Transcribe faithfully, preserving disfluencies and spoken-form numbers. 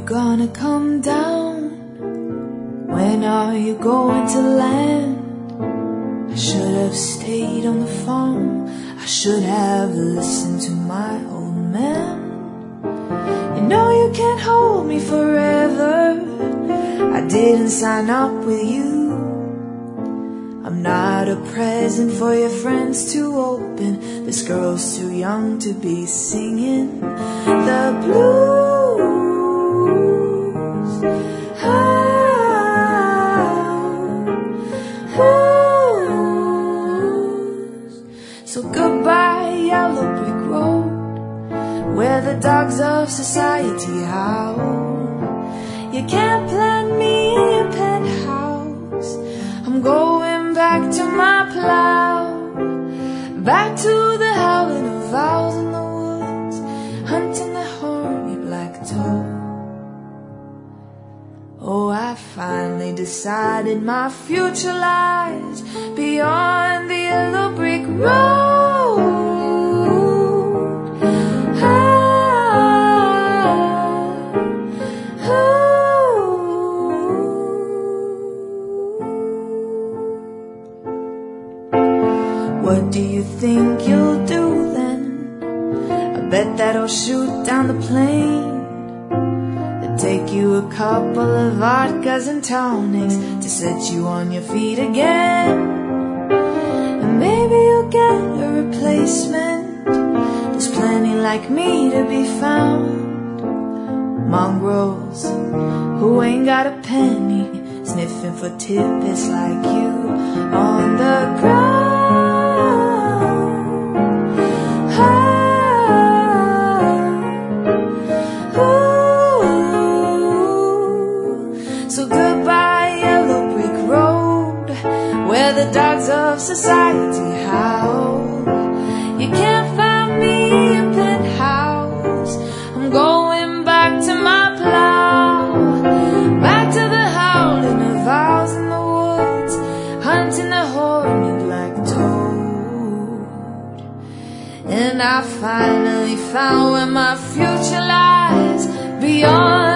gonna come down? When are you going to land? I should have stayed on the phone. I should have listened to my old man. You know you can't hold me forever. I didn't sign up with you. I'm not a present for your friends to open. This girl's too young to be singing the blues. Oh, blues. So goodbye, yellow brick road, where the dogs of society howl. You can't plant me in your penthouse. I'm going back to my plow, back to the howling of owls in the woods, hunting the horny black toad. Oh, I finally decided my future lies beyond the yellow brick road. What do you think you'll do then? I bet that'll shoot down the plane. It'll take you a couple of vodkas and tonics to set you on your feet again. And maybe you'll get a replacement. There's plenty like me to be found. Mongrels who ain't got a penny, sniffing for tidbits like you on the ground. So goodbye, yellow brick road, where the dogs of society howl. You can't find me in a penthouse. I'm going back to my plow, back to the howling of owls in the woods, hunting the horny black toad. And I finally found where my future lies beyond